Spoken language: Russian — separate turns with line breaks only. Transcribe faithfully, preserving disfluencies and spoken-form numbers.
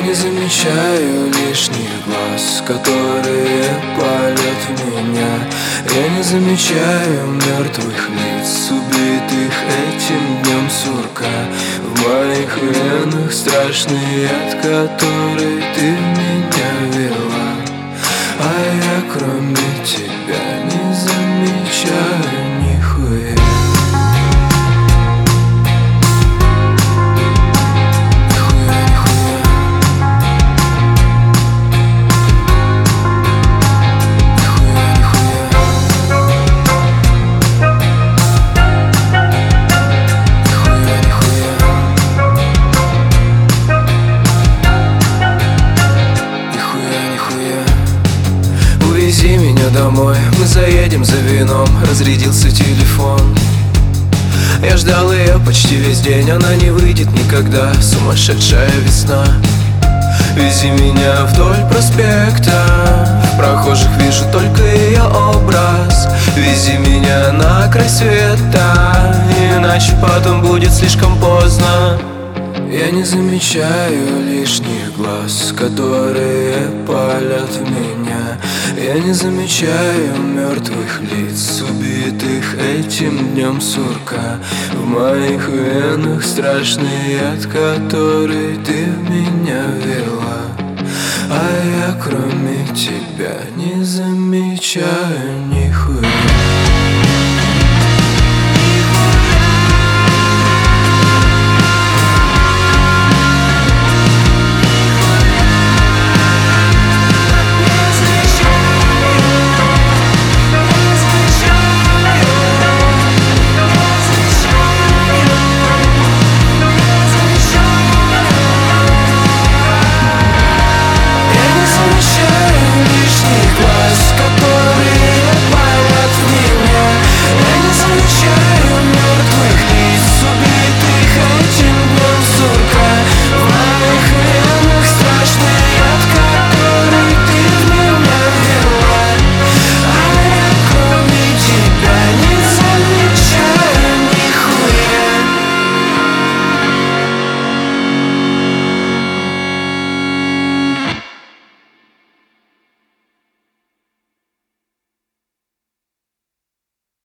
не замечаю лишних глаз, которые палят в меня. Я не замечаю мертвых лиц, убитых этим днем сурка. В моих венах страшный яд, который ты в меня вела. А я кроме тебя не замечаю нихуя. Увези меня домой, мы заедем за вином. Разрядился телефон. Я ждал ее почти весь день, она не выйдет никогда. Сумасшедшая весна. Вези меня вдоль проспекта, в прохожих вижу только ее образ. Вези меня на край света, иначе потом будет слишком поздно. Я не замечаю лишних глаз, которые палят в меня. Я не замечаю мертвых лиц, убитых этим днем сурка. В моих венах страшный яд, который ты в меня вела. А я кроме тебя не замечаю ни